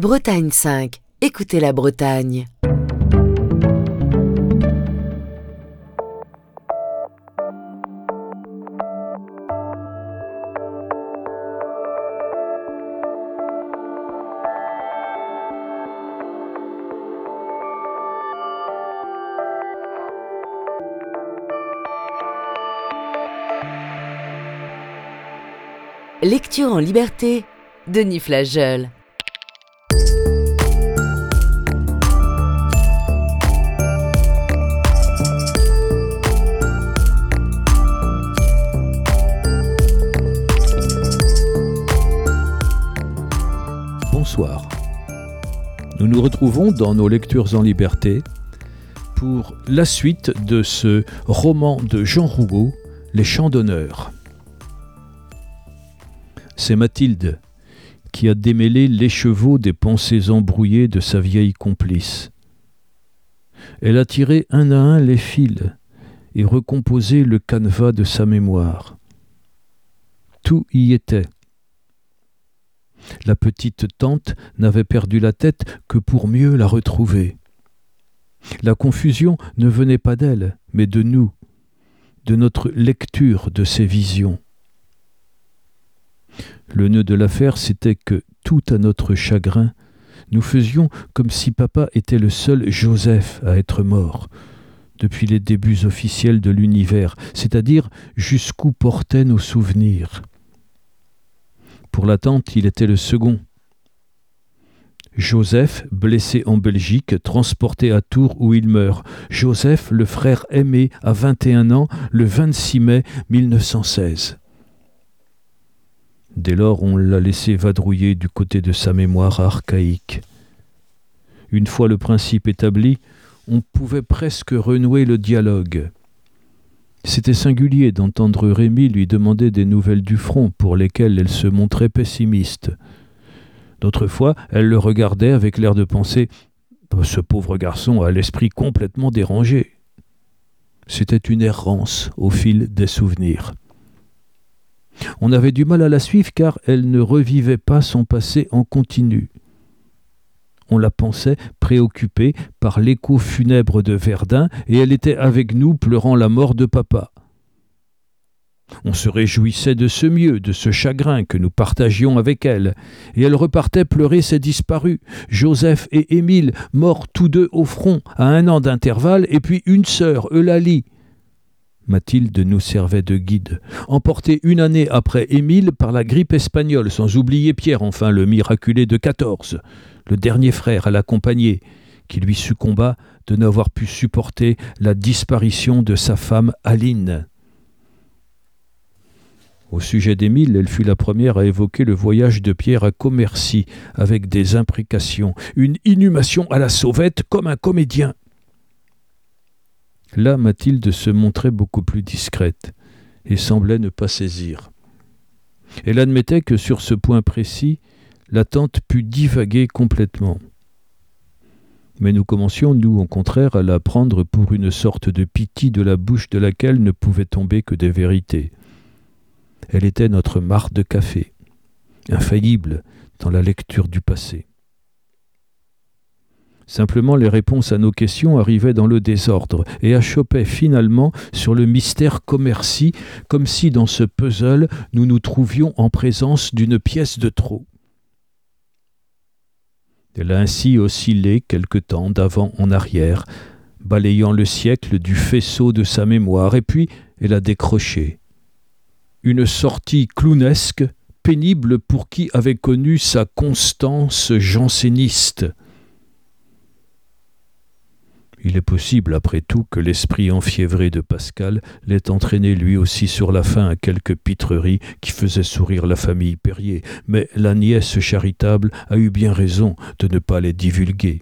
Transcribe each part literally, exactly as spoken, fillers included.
Bretagne cinq. Écoutez la Bretagne. Lecture en liberté, Denis Flageol. Bonsoir. Nous nous retrouvons dans nos lectures en liberté pour la suite de ce roman de Jean Rougaud, Les Chants d'honneur. C'est Mathilde qui a démêlé l'écheveau des pensées embrouillées de sa vieille complice. Elle a tiré un à un les fils et recomposé le canevas de sa mémoire. Tout y était. La petite tante n'avait perdu la tête que pour mieux la retrouver. La confusion ne venait pas d'elle, mais de nous, de notre lecture de ces visions. Le nœud de l'affaire, c'était que, tout à notre chagrin, nous faisions comme si papa était le seul Joseph à être mort, depuis les débuts officiels de l'univers, c'est-à-dire jusqu'où portaient nos souvenirs. Pour la tante, il était le second. Joseph, blessé en Belgique, transporté à Tours où il meurt. Joseph, le frère aimé, à vingt et un ans, le vingt-six mai mille neuf cent seize. Dès lors, on l'a laissé vadrouiller du côté de sa mémoire archaïque. Une fois le principe établi, on pouvait presque renouer le dialogue. C'était singulier d'entendre Rémi lui demander des nouvelles du front pour lesquelles elle se montrait pessimiste. D'autres fois, elle le regardait avec l'air de penser « Ce pauvre garçon a l'esprit complètement dérangé ». C'était une errance au fil des souvenirs. On avait du mal à la suivre car elle ne revivait pas son passé en continu. On la pensait préoccupée par l'écho funèbre de Verdun et elle était avec nous pleurant la mort de papa. On se réjouissait de ce mieux, de ce chagrin que nous partagions avec elle, et elle repartait pleurer ses disparus, Joseph et Émile, morts tous deux au front, à un an d'intervalle, et puis une sœur, Eulalie. Mathilde nous servait de guide, emportée une année après Émile par la grippe espagnole, sans oublier Pierre, enfin le miraculé de quatorze, le dernier frère à l'accompagner, qui lui succomba de n'avoir pu supporter la disparition de sa femme Aline. Au sujet d'Émile, elle fut la première à évoquer le voyage de Pierre à Commercy, avec des imprécations, une inhumation à la sauvette comme un comédien. Là, Mathilde se montrait beaucoup plus discrète et semblait ne pas saisir. Elle admettait que sur ce point précis, la tante put divaguer complètement. Mais nous commencions, nous, au contraire, à la prendre pour une sorte de pythie de la bouche de laquelle ne pouvaient tomber que des vérités. Elle était notre mare de café, infaillible dans la lecture du passé. Simplement, les réponses à nos questions arrivaient dans le désordre et achopaient finalement sur le mystère Commercy, comme si dans ce puzzle, nous nous trouvions en présence d'une pièce de trop. Elle a ainsi oscillé quelque temps d'avant en arrière, balayant le siècle du faisceau de sa mémoire, et puis elle a décroché. Une sortie clownesque, pénible pour qui avait connu sa constance janséniste. Il est possible, après tout, que l'esprit enfiévré de Pascal l'ait entraîné lui aussi sur la fin à quelques pitreries qui faisaient sourire la famille Perrier, mais la nièce charitable a eu bien raison de ne pas les divulguer.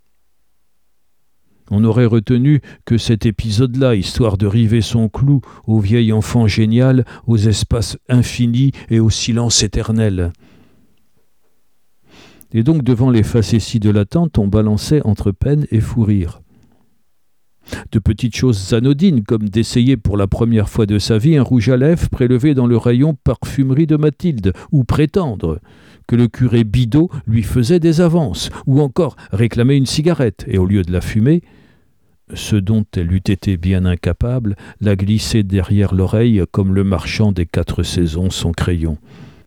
On aurait retenu que cet épisode-là, histoire de river son clou au vieil enfant génial, aux espaces infinis et au silence éternel. Et donc, devant les facéties de la tante, on balançait entre peine et fou rire. de petites choses anodines comme d'essayer pour la première fois de sa vie un rouge à lèvres prélevé dans le rayon parfumerie de Mathilde, ou prétendre que le curé Bidot lui faisait des avances, ou encore réclamer une cigarette, et au lieu de la fumer, ce dont elle eût été bien incapable, la glisser derrière l'oreille comme le marchand des quatre saisons son crayon.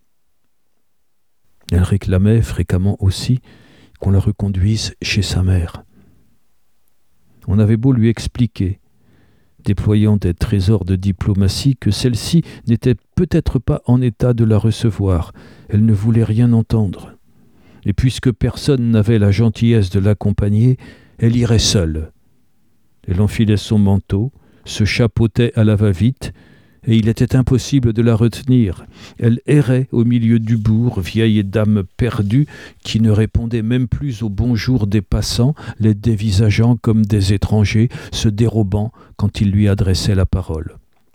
Elle réclamait fréquemment aussi qu'on la reconduise chez sa mère. On avait beau lui expliquer, déployant des trésors de diplomatie, que celle-ci n'était peut-être pas en état de la recevoir. Elle ne voulait rien entendre. Et puisque personne n'avait la gentillesse de l'accompagner, elle irait seule. Elle enfilait son manteau, se chapeautait à la va-vite, et il était impossible de la retenir. Elle errait au milieu du bourg, vieille dame perdue, qui ne répondait même plus au bonjour des passants, les dévisageant comme des étrangers, se dérobant quand ils lui adressaient la parole.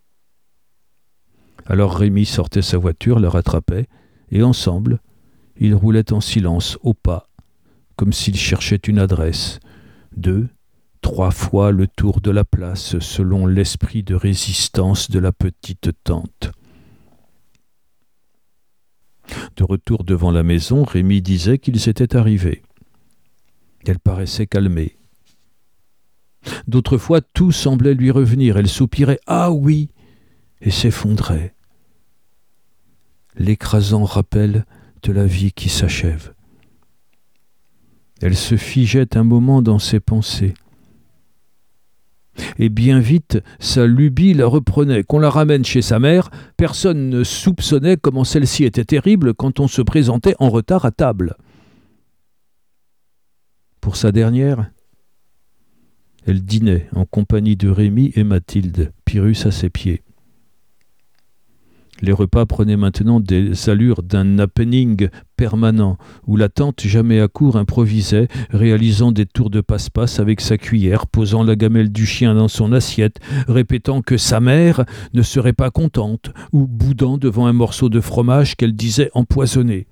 Alors Rémi sortait sa voiture, la rattrapait, et ensemble, ils roulaient en silence, au pas, comme s'ils cherchaient une adresse. Deux, trois fois le tour de la place, selon l'esprit de résistance de la petite tante. De retour devant la maison, Rémi disait qu'ils étaient arrivés. Elle paraissait calmée. D'autres fois, tout semblait lui revenir. Elle soupirait « Ah oui !» et s'effondrait. L'écrasant rappel de la vie qui s'achève. Elle se figeait un moment dans ses pensées. Et bien vite, sa lubie la reprenait. Qu'on la ramène chez sa mère, personne ne soupçonnait comment celle-ci était terrible quand on se présentait en retard à table. Pour sa dernière, elle dînait en compagnie de Rémi et Mathilde, Pyrrhus à ses pieds. Les repas prenaient maintenant des allures d'un happening permanent, où la tante jamais à court improvisait, réalisant des tours de passe-passe avec sa cuillère, posant la gamelle du chien dans son assiette, répétant que sa mère ne serait pas contente, ou boudant devant un morceau de fromage qu'elle disait empoisonné.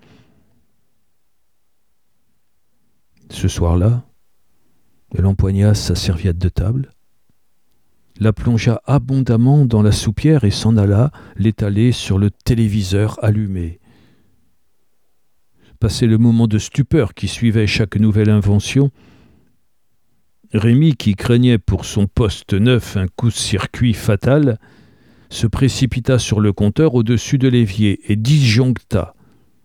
Ce soir-là, elle empoigna sa serviette de table, la plongea abondamment dans la soupière et s'en alla l'étaler sur le téléviseur allumé. Passé le moment de stupeur qui suivait chaque nouvelle invention, Rémi, qui craignait pour son poste neuf un coup-de-circuit fatal, se précipita sur le compteur au-dessus de l'évier et disjoncta.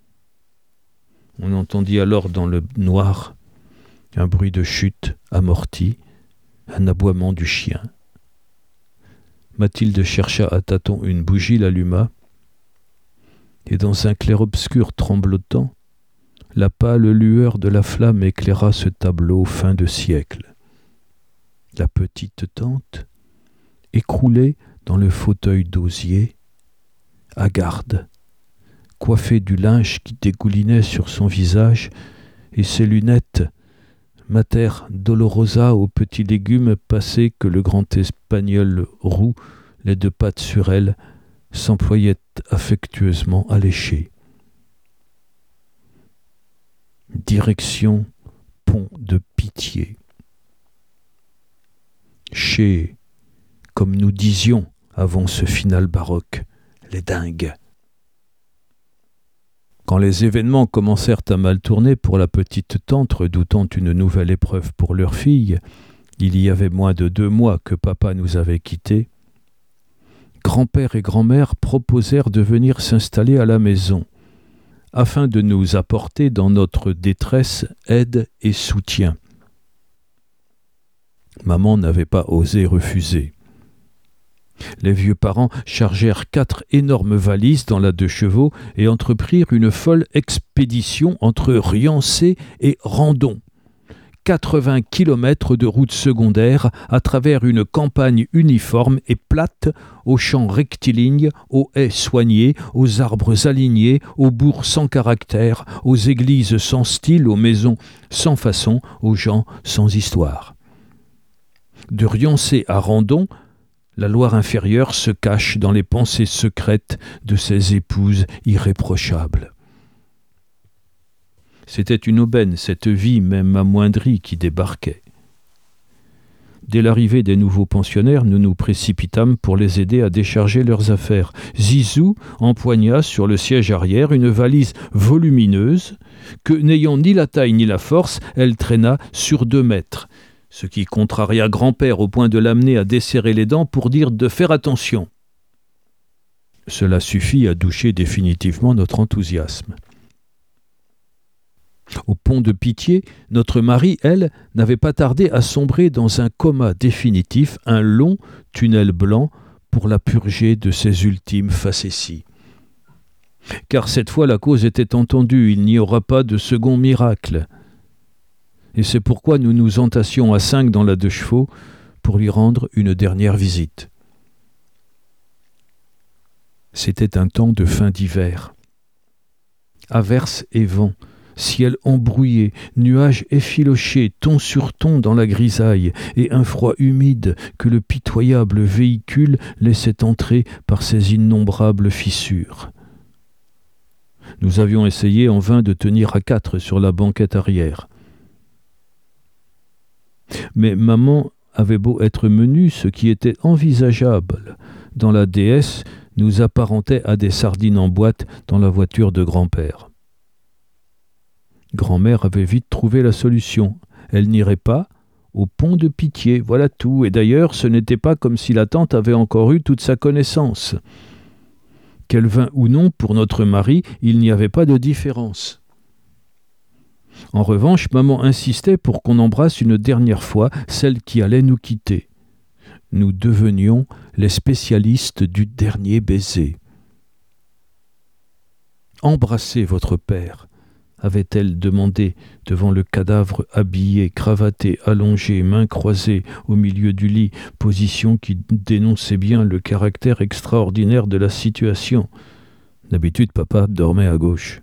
On entendit alors dans le noir un bruit de chute amorti, un aboiement du chien. Mathilde chercha à tâtons une bougie, l'alluma, et dans un clair-obscur tremblotant, la pâle lueur de la flamme éclaira ce tableau fin de siècle. La petite tante, écroulée dans le fauteuil d'osier, hagarde, coiffée du linge qui dégoulinait sur son visage, et ses lunettes, Mater Dolorosa aux petits légumes passés que le grand espagnol roux, les deux pattes sur elle, s'employait affectueusement à lécher. Direction Pont de Pitié. Chez, comme nous disions avant ce final baroque, les dingues. Quand les événements commencèrent à mal tourner pour la petite tante, redoutant une nouvelle épreuve pour leur fille, il y avait moins de deux mois que papa nous avait quittés, grand-père et grand-mère proposèrent de venir s'installer à la maison, afin de nous apporter dans notre détresse aide et soutien. Maman n'avait pas osé refuser. Les vieux parents chargèrent quatre énormes valises dans la deux chevaux et entreprirent une folle expédition entre Riancé et Randon. quatre-vingts kilomètres de route secondaire à travers une campagne uniforme et plate, aux champs rectilignes, aux haies soignées, aux arbres alignés, aux bourgs sans caractère, aux églises sans style, aux maisons sans façon, aux gens sans histoire. De Riancé à Randon, la Loire inférieure se cache dans les pensées secrètes de ses épouses irréprochables. C'était une aubaine, cette vie même amoindrie qui débarquait. Dès l'arrivée des nouveaux pensionnaires, nous nous précipitâmes pour les aider à décharger leurs affaires. Zizou empoigna sur le siège arrière une valise volumineuse que, n'ayant ni la taille ni la force, elle traîna sur deux mètres, ce qui contraria grand-père au point de l'amener à desserrer les dents pour dire de faire attention. Cela suffit à doucher définitivement notre enthousiasme. Au pont de Pitié, notre Marie, elle, n'avait pas tardé à sombrer dans un coma définitif, un long tunnel blanc pour la purger de ses ultimes facéties. Car cette fois la cause était entendue, il n'y aura pas de second miracle. Et c'est pourquoi nous nous entassions à cinq dans la deux chevaux pour lui rendre une dernière visite. C'était un temps de fin d'hiver. Averses et vent, ciel embrouillé, nuages effilochés, ton sur ton dans la grisaille, et un froid humide que le pitoyable véhicule laissait entrer par ses innombrables fissures. Nous avions essayé en vain de tenir à quatre sur la banquette arrière. Mais maman avait beau être menue, ce qui était envisageable dans la déesse nous apparentait à des sardines en boîte dans la voiture de grand-père. Grand-mère avait vite trouvé la solution. Elle n'irait pas au pont de Pitié, voilà tout. Et d'ailleurs, ce n'était pas comme si la tante avait encore eu toute sa connaissance. Qu'elle vînt ou non pour notre mari, il n'y avait pas de différence. En revanche, maman insistait pour qu'on embrasse une dernière fois celle qui allait nous quitter. Nous devenions les spécialistes du dernier baiser. « Embrassez votre père », avait-elle demandé devant le cadavre habillé, cravaté, allongé, mains croisées au milieu du lit, position qui dénonçait bien le caractère extraordinaire de la situation. D'habitude, papa dormait à gauche.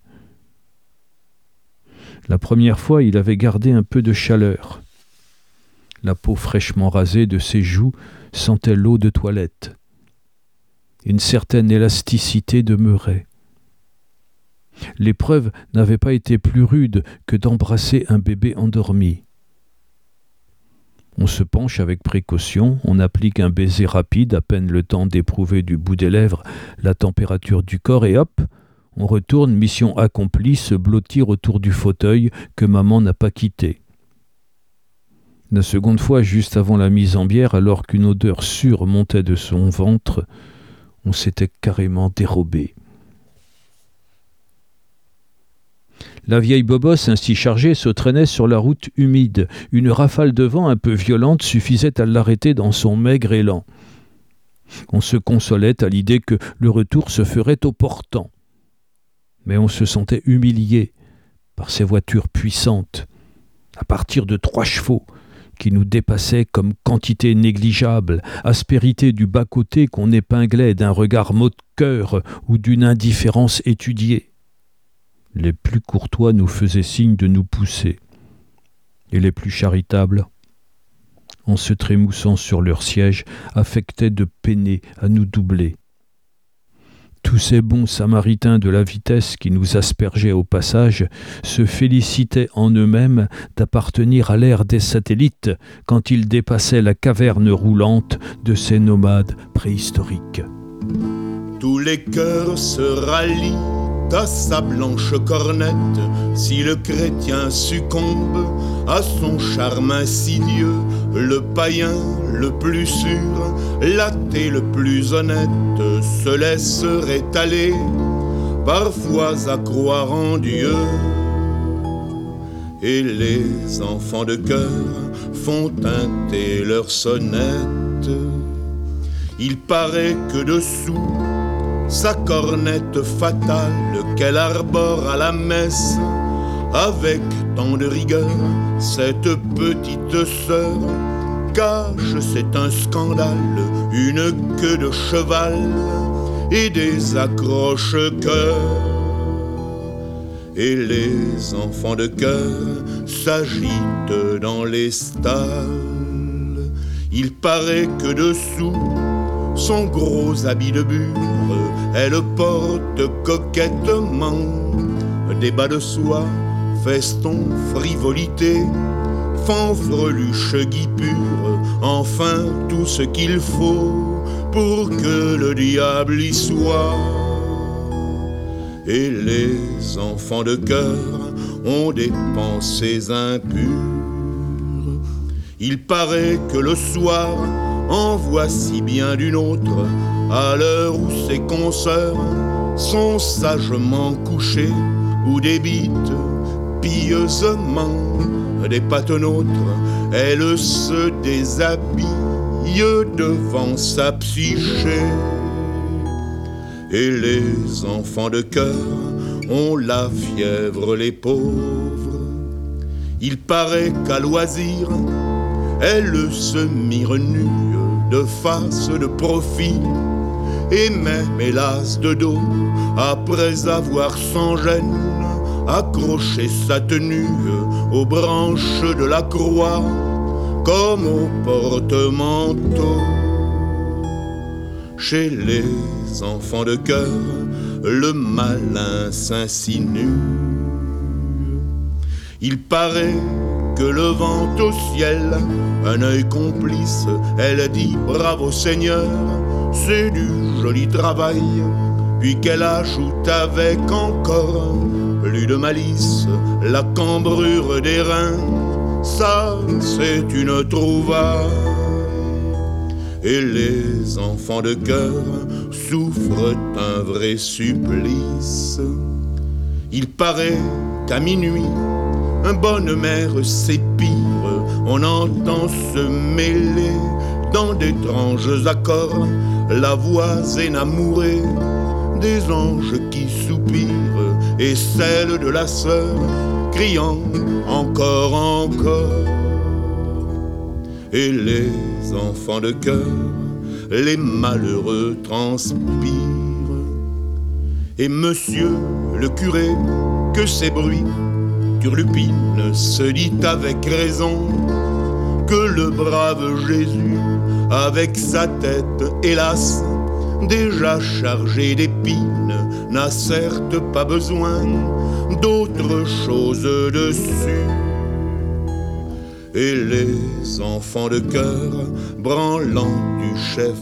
La première fois, il avait gardé un peu de chaleur. La peau fraîchement rasée de ses joues sentait l'eau de toilette. Une certaine élasticité demeurait. L'épreuve n'avait pas été plus rude que d'embrasser un bébé endormi. On se penche avec précaution, on applique un baiser rapide, à peine le temps d'éprouver du bout des lèvres la température du corps, et hop, on retourne, mission accomplie, se blottir autour du fauteuil que maman n'a pas quitté. La seconde fois, juste avant la mise en bière, alors qu'une odeur sûre montait de son ventre, on s'était carrément dérobé. La vieille bobosse ainsi chargée se traînait sur la route humide. Une rafale de vent un peu violente suffisait à l'arrêter dans son maigre élan. On se consolait à l'idée que le retour se ferait au portant. Mais on se sentait humilié par ces voitures puissantes, à partir de trois chevaux, qui nous dépassaient comme quantité négligeable, aspérité du bas-côté qu'on épinglait d'un regard moqueur ou d'une indifférence étudiée. Les plus courtois nous faisaient signe de nous pousser, et les plus charitables, en se trémoussant sur leur siège, affectaient de peiner à nous doubler. Tous ces bons samaritains de la vitesse qui nous aspergeaient au passage se félicitaient en eux-mêmes d'appartenir à l'ère des satellites quand ils dépassaient la caverne roulante de ces nomades préhistoriques. Tous les cœurs se rallient à sa blanche cornette, si le chrétien succombe à son charme insidieux, le païen le plus sûr, l'athée le plus honnête, se laisserait aller, parfois à croire en Dieu. Et les enfants de cœur font tinter leurs sonnettes. Il paraît que dessous sa cornette fatale qu'elle arbore à la messe, avec tant de rigueur, cette petite sœur cache, c'est un scandale, une queue de cheval et des accroche-cœurs. Et les enfants de cœur s'agitent dans les stalles. Il paraît que dessous son gros habit de bure, elle porte coquettement des bas de soie, feston, frivolité, fanfreluche, guipure, enfin tout ce qu'il faut pour que le diable y soit. Et les enfants de cœur ont des pensées impures. Il paraît que le soir en voici bien d'une autre, à l'heure où ses consoeurs sont sagement couchées, ou débitent pieusement des patenôtres, elle se déshabille devant sa psyché. Et les enfants de cœur ont la fièvre, les pauvres. Il paraît qu'à loisir, elle se mire nue, de face, de profil, et même hélas de dos, après avoir sans gêne accroché sa tenue aux branches de la croix, comme au porte-manteau. Chez les enfants de cœur, le malin s'insinue. Il paraît que le vent au ciel, un œil complice, elle dit bravo Seigneur, c'est du joli travail. Puis qu'elle ajoute avec encore plus de malice la cambrure des reins, ça c'est une trouvaille. Et les enfants de cœur souffrent un vrai supplice. Il paraît qu'à minuit, un bonne mère s'épire, on entend se mêler dans d'étranges accords la voix énamourée des anges qui soupirent et celle de la sœur criant encore, encore. Et les enfants de cœur, les malheureux transpirent. Et monsieur le curé, que ces bruits turlupines, se dit avec raison que le brave Jésus, avec sa tête, hélas, déjà chargée d'épines, n'a certes pas besoin d'autre chose dessus. Et les enfants de cœur, branlant du chef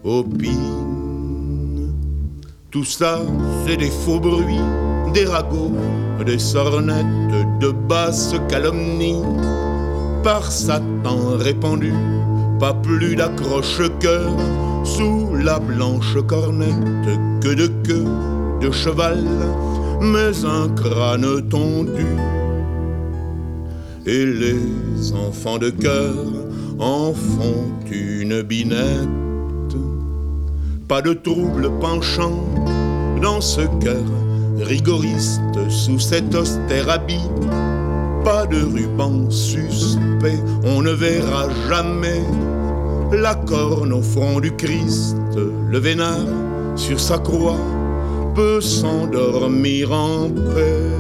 opine. Tout ça, c'est des faux bruits, des ragots, des sornettes, de basses calomnies, par Satan répandu, pas plus d'accroche-cœur sous la blanche cornette que de queue de cheval, mais un crâne tondu. Et les enfants de cœur en font une binette. Pas de trouble penchant dans ce cœur rigoriste sous cet austère habit. Pas de ruban suspect, on ne verra jamais la corne au front du Christ. Le vénard sur sa croix peut s'endormir en paix.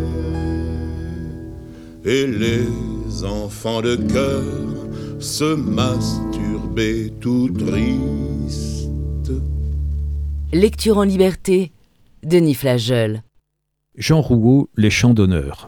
Et les enfants de cœur se masturber tout triste. Lecture en liberté, Denis Flageol. Jean Rouault, Les Chants d'honneur.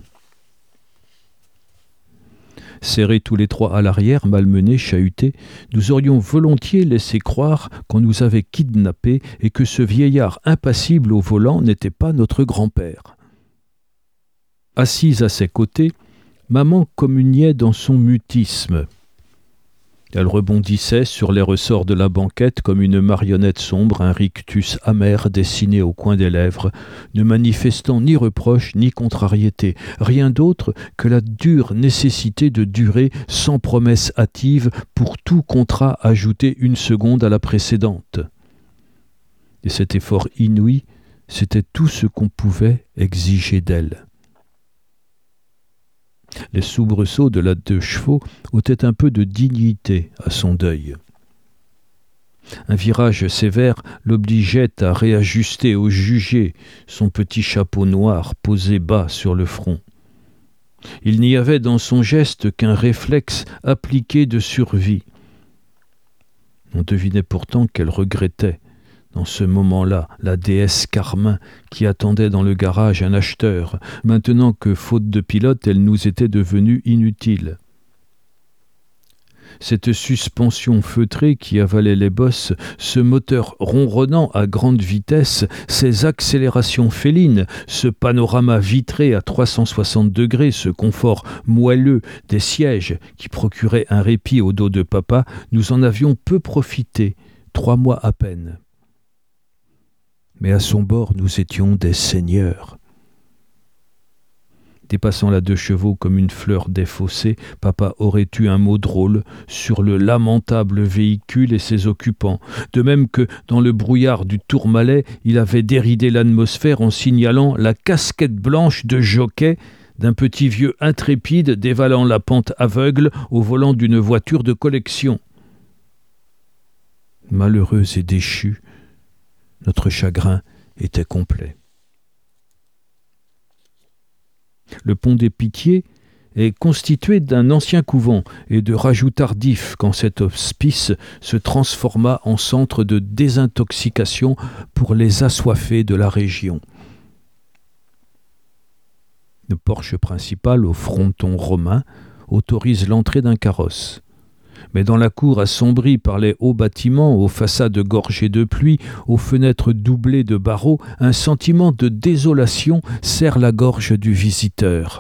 Serrés tous les trois à l'arrière, malmenés, chahutés, nous aurions volontiers laissé croire qu'on nous avait kidnappés et que ce vieillard impassible au volant n'était pas notre grand-père. Assise à ses côtés, maman communiait dans son mutisme. Elle rebondissait sur les ressorts de la banquette comme une marionnette sombre, un rictus amer dessiné au coin des lèvres, ne manifestant ni reproche ni contrariété, rien d'autre que la dure nécessité de durer sans promesse hâtive pour tout contrat ajouté une seconde à la précédente. Et cet effort inouï, c'était tout ce qu'on pouvait exiger d'elle. Les soubresauts de la deux chevaux ôtaient un peu de dignité à son deuil. Un virage sévère l'obligeait à réajuster au jugé son petit chapeau noir posé bas sur le front. Il n'y avait dans son geste qu'un réflexe appliqué de survie. On devinait pourtant qu'elle regrettait, dans ce moment-là, la déesse Carmin qui attendait dans le garage un acheteur, maintenant que, faute de pilote, elle nous était devenue inutile. cette suspension feutrée qui avalait les bosses, ce moteur ronronnant à grande vitesse, ces accélérations félines, ce panorama vitré à trois cent soixante degrés, ce confort moelleux des sièges qui procurait un répit au dos de papa, nous en avions peu profité, trois mois à peine. Mais à son bord, nous étions des seigneurs. Dépassant la deux chevaux comme une fleur des fossés, papa aurait eu un mot drôle sur le lamentable véhicule et ses occupants, de même que, dans le brouillard du Tourmalet, il avait déridé l'atmosphère en signalant la casquette blanche de jockey d'un petit vieux intrépide dévalant la pente aveugle au volant d'une voiture de collection. Malheureux et déchus, notre chagrin était complet. Le pont des Pitiés est constitué d'un ancien couvent et de rajouts tardifs quand cet hospice se transforma en centre de désintoxication pour les assoiffés de la région. Le porche principal au fronton romain autorise l'entrée d'un carrosse. Mais dans la cour assombrie par les hauts bâtiments, aux façades gorgées de pluie, aux fenêtres doublées de barreaux, un sentiment de désolation serre la gorge du visiteur.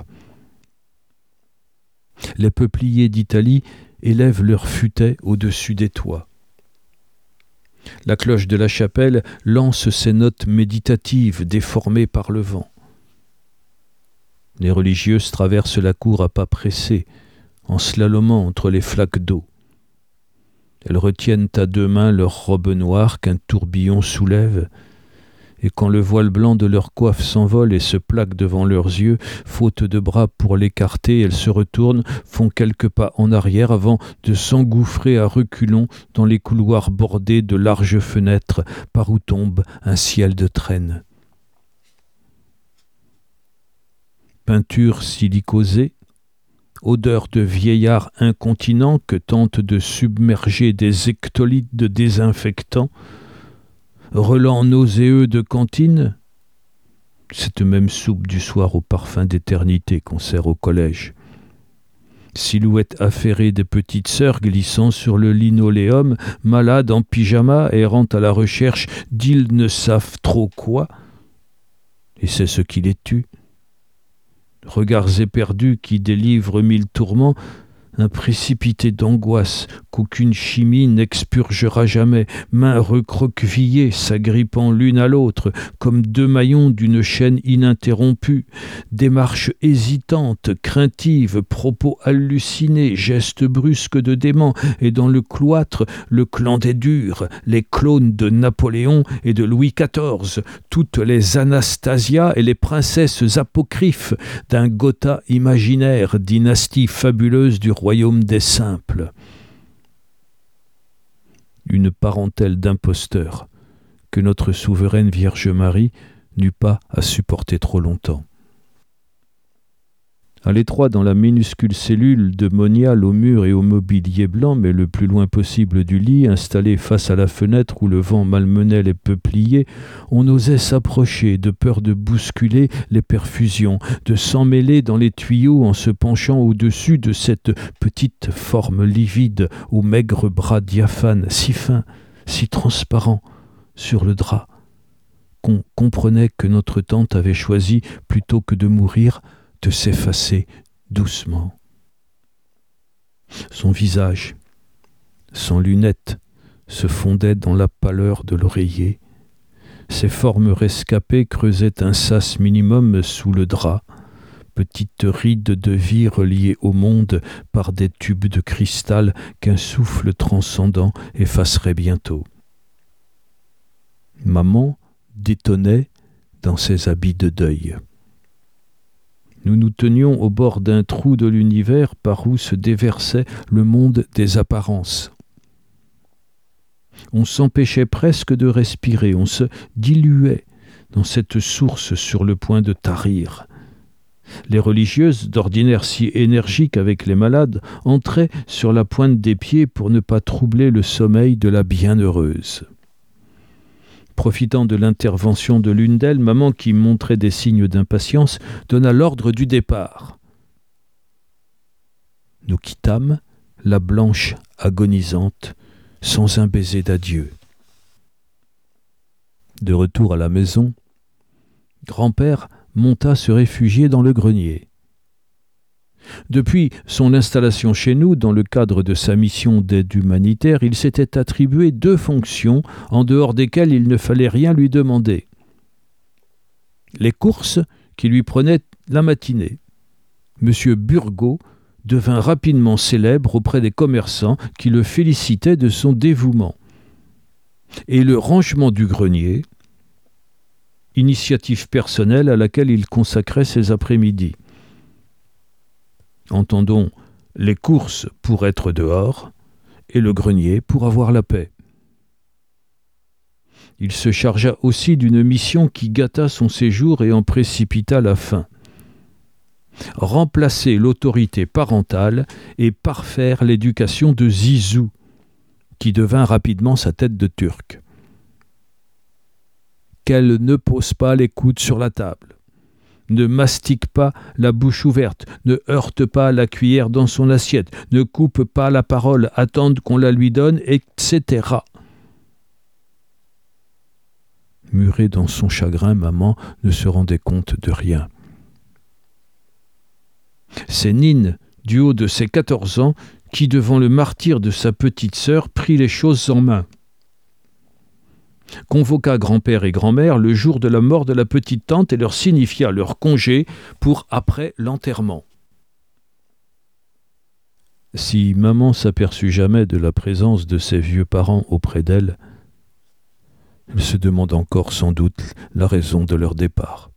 Les peupliers d'Italie élèvent leurs futaies au-dessus des toits. La cloche de la chapelle lance ses notes méditatives déformées par le vent. Les religieuses traversent la cour à pas pressés, en slalomant entre les flaques d'eau. Elles retiennent à deux mains leur robe noire qu'un tourbillon soulève, et quand le voile blanc de leur coiffe s'envole et se plaque devant leurs yeux, faute de bras pour l'écarter, elles se retournent, font quelques pas en arrière avant de s'engouffrer à reculons dans les couloirs bordés de larges fenêtres par où tombe un ciel de traîne. Peinture silicosée, odeur de vieillard incontinent que tentent de submerger des ectolytes de désinfectants, relents nauséeux de cantine, cette même soupe du soir au parfum d'éternité qu'on sert au collège. Silhouette affairée des petites sœurs glissant sur le linoléum, malades en pyjama, errant à la recherche d'ils ne savent trop quoi, et c'est ce qui les tue. Regards éperdus qui délivrent mille tourments, un précipité d'angoisse qu'aucune chimie n'expurgera jamais, mains recroquevillées s'agrippant l'une à l'autre comme deux maillons d'une chaîne ininterrompue, démarches hésitantes, craintives, propos hallucinés, gestes brusques de démons, et dans le cloître, le clan des durs, les clones de Napoléon et de Louis quatorze, toutes les Anastasia et les princesses apocryphes d'un Gotha imaginaire, dynastie fabuleuse du royaume des simples. Une parentèle d'imposteurs que notre souveraine Vierge Marie n'eut pas à supporter trop longtemps. À l'étroit dans la minuscule cellule de monial au mur et au mobilier blanc, mais le plus loin possible du lit, installé face à la fenêtre où le vent malmenait les peupliers, on osait s'approcher de peur de bousculer les perfusions, de s'emmêler dans les tuyaux en se penchant au-dessus de cette petite forme livide aux maigres bras diaphanes, si fins, si transparents, sur le drap, qu'on comprenait que notre tante avait choisi, plutôt que de mourir, de s'effacer doucement. Son visage, sans lunettes, se fondait dans la pâleur de l'oreiller. Ses formes rescapées creusaient un sas minimum sous le drap, petites rides de vie reliées au monde par des tubes de cristal qu'un souffle transcendant effacerait bientôt. Maman détonnait dans ses habits de deuil. Nous nous tenions au bord d'un trou de l'univers par où se déversait le monde des apparences. On s'empêchait presque de respirer, on se diluait dans cette source sur le point de tarir. Les religieuses, d'ordinaire si énergiques avec les malades, entraient sur la pointe des pieds pour ne pas troubler le sommeil de la bienheureuse. Profitant de l'intervention de l'une d'elles, maman, qui montrait des signes d'impatience, donna l'ordre du départ. Nous quittâmes la blanche agonisante, sans un baiser d'adieu. De retour à la maison, grand-père monta se réfugier dans le grenier. Depuis son installation chez nous, dans le cadre de sa mission d'aide humanitaire, il s'était attribué deux fonctions en dehors desquelles il ne fallait rien lui demander. Les courses qui lui prenaient la matinée. Monsieur Burgot devint rapidement célèbre auprès des commerçants qui le félicitaient de son dévouement. Et le rangement du grenier, initiative personnelle à laquelle il consacrait ses après-midi. Entendons les courses pour être dehors et le grenier pour avoir la paix. Il se chargea aussi d'une mission qui gâta son séjour et en précipita la fin. Remplacer l'autorité parentale et parfaire l'éducation de Zizou, qui devint rapidement sa tête de Turc. Qu'elle ne pose pas les coudes sur la table, ne mastique pas la bouche ouverte, ne heurte pas la cuillère dans son assiette, ne coupe pas la parole, attende qu'on la lui donne, et cetera. Murée dans son chagrin, maman ne se rendait compte de rien. C'est Nine, du haut de ses quatorze ans, qui, devant le martyre de sa petite sœur, prit les choses en main. Convoqua grand-père et grand-mère le jour de la mort de la petite tante et leur signifia leur congé pour après l'enterrement. Si maman s'aperçut jamais de la présence de ses vieux parents auprès d'elle, elle se demande encore sans doute la raison de leur départ.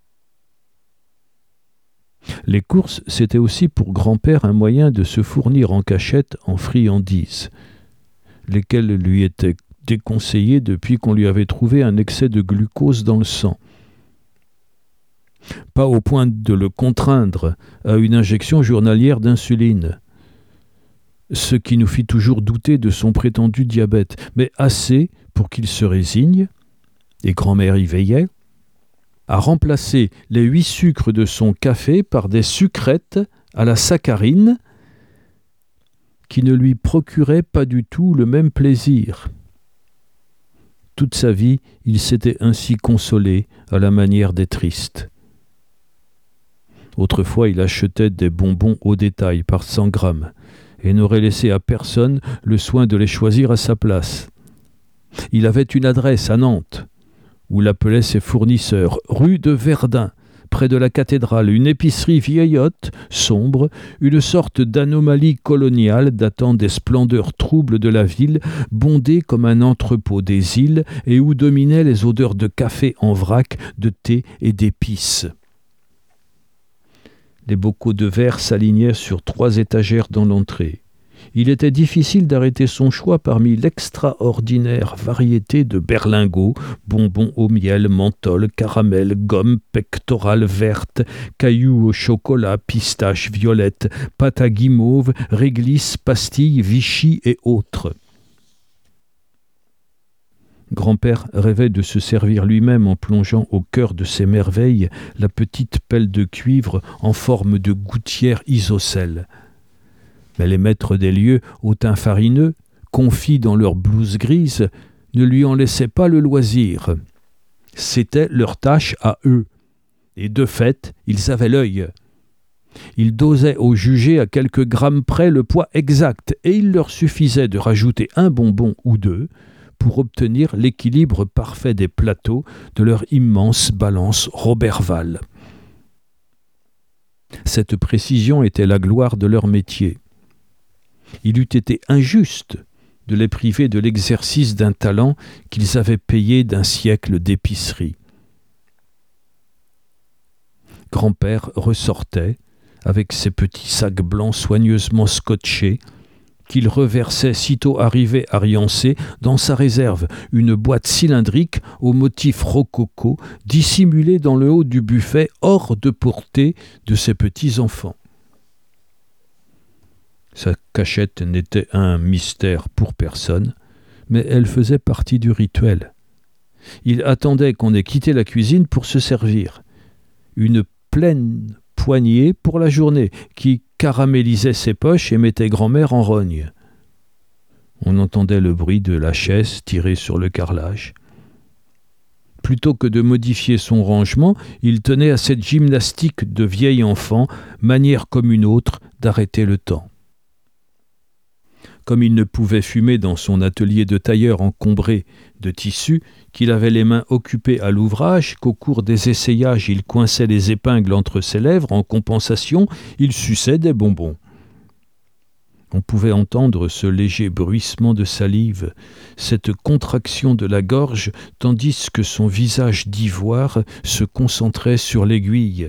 Les courses, c'était aussi pour grand-père un moyen de se fournir en cachette en friandises, lesquelles lui étaient déconseillées depuis qu'on lui avait trouvé un excès de glucose dans le sang. Pas au point de le contraindre à une injection journalière d'insuline, ce qui nous fit toujours douter de son prétendu diabète, mais assez pour qu'il se résigne, et grand-mère y veillait, à remplacer les huit sucres de son café par des sucrètes à la saccharine qui ne lui procuraient pas du tout le même plaisir. Toute sa vie, il s'était ainsi consolé à la manière des tristes. Autrefois, il achetait des bonbons au détail par cent grammes et n'aurait laissé à personne le soin de les choisir à sa place. Il avait une adresse à Nantes, où l'appelaient ses fournisseurs, rue de Verdun, près de la cathédrale, une épicerie vieillotte, sombre, une sorte d'anomalie coloniale datant des splendeurs troubles de la ville, bondée comme un entrepôt des îles et où dominaient les odeurs de café en vrac, de thé et d'épices. Les bocaux de verre s'alignaient sur trois étagères dans l'entrée. Il était difficile d'arrêter son choix parmi l'extraordinaire variété de berlingots, bonbons au miel, menthol, caramel, gomme pectorale verte, cailloux au chocolat, pistache, violette, pâte à guimauve, réglisse, pastilles, Vichy et autres. Grand-père rêvait de se servir lui-même en plongeant au cœur de ses merveilles la petite pelle de cuivre en forme de gouttière isocèle. Mais les maîtres des lieux, au teint farineux, confits dans leurs blouses grises, ne lui en laissaient pas le loisir. C'était leur tâche à eux, et de fait, ils avaient l'œil. Ils dosaient au jugé à quelques grammes près le poids exact, et il leur suffisait de rajouter un bonbon ou deux pour obtenir l'équilibre parfait des plateaux de leur immense balance Roberval. Cette précision était la gloire de leur métier. Il eût été injuste de les priver de l'exercice d'un talent qu'ils avaient payé d'un siècle d'épicerie. Grand-père ressortait, avec ses petits sacs blancs soigneusement scotchés, qu'il reversait sitôt arrivé à Riancé dans sa réserve, une boîte cylindrique au motif rococo, dissimulée dans le haut du buffet hors de portée de ses petits-enfants. Sa cachette n'était un mystère pour personne, mais elle faisait partie du rituel. Il attendait qu'on ait quitté la cuisine pour se servir. Une pleine poignée pour la journée, qui caramélisait ses poches et mettait grand-mère en rogne. On entendait le bruit de la chaise tirée sur le carrelage. Plutôt que de modifier son rangement, il tenait à cette gymnastique de vieil enfant, manière comme une autre d'arrêter le temps. Comme il ne pouvait fumer dans son atelier de tailleur encombré de tissus, qu'il avait les mains occupées à l'ouvrage, qu'au cours des essayages il coinçait les épingles entre ses lèvres, en compensation, il suçait des bonbons. On pouvait entendre ce léger bruissement de salive, cette contraction de la gorge, tandis que son visage d'ivoire se concentrait sur l'aiguille.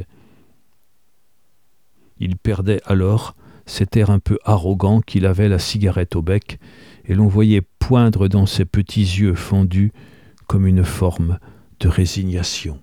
Il perdait alors cet air un peu arrogant qu'il avait, la cigarette au bec, et l'on voyait poindre dans ses petits yeux fendus comme une forme de résignation.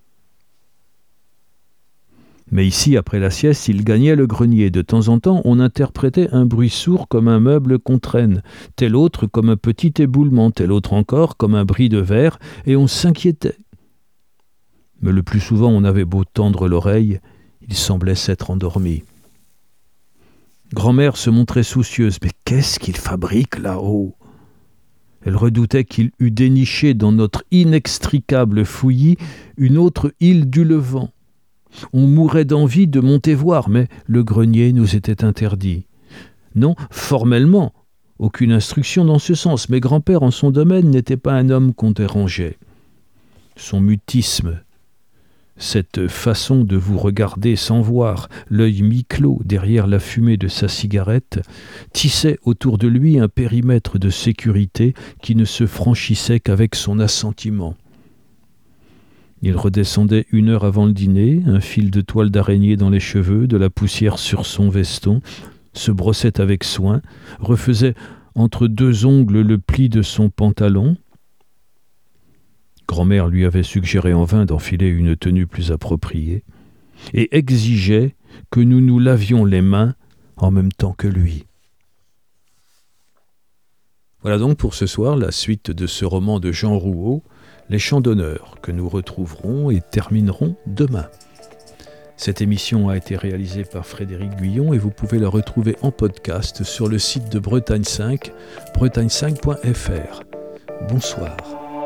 Mais ici, après la sieste, il gagnait le grenier. De temps en temps, on interprétait un bruit sourd comme un meuble qu'on traîne, tel autre comme un petit éboulement, tel autre encore comme un bris de verre, et on s'inquiétait. Mais le plus souvent, on avait beau tendre l'oreille, il semblait s'être endormi. Grand-mère se montrait soucieuse. « Mais qu'est-ce qu'il fabrique là-haut ?» Elle redoutait qu'il eût déniché dans notre inextricable fouillis une autre île du Levant. On mourait d'envie de monter voir, mais le grenier nous était interdit. Non, formellement, aucune instruction dans ce sens, mais grand-père en son domaine n'était pas un homme qu'on dérangeait. Son mutisme, cette façon de vous regarder sans voir, l'œil mi-clos derrière la fumée de sa cigarette, tissait autour de lui un périmètre de sécurité qui ne se franchissait qu'avec son assentiment. Il redescendait une heure avant le dîner, un fil de toile d'araignée dans les cheveux, de la poussière sur son veston, se brossait avec soin, refaisait entre deux ongles le pli de son pantalon. Grand-mère lui avait suggéré en vain d'enfiler une tenue plus appropriée et exigeait que nous nous lavions les mains en même temps que lui. Voilà donc pour ce soir la suite de ce roman de Jean Rouault, Les Chants d'honneur, que nous retrouverons et terminerons demain. Cette émission a été réalisée par Frédéric Guyon et vous pouvez la retrouver en podcast sur le site de Bretagne cinq, bretagne cinq point f r. Bonsoir.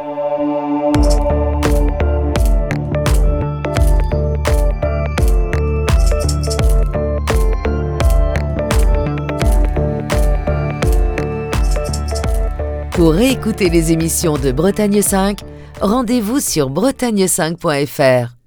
Pour réécouter les émissions de Bretagne cinq, rendez-vous sur bretagne cinq point f r.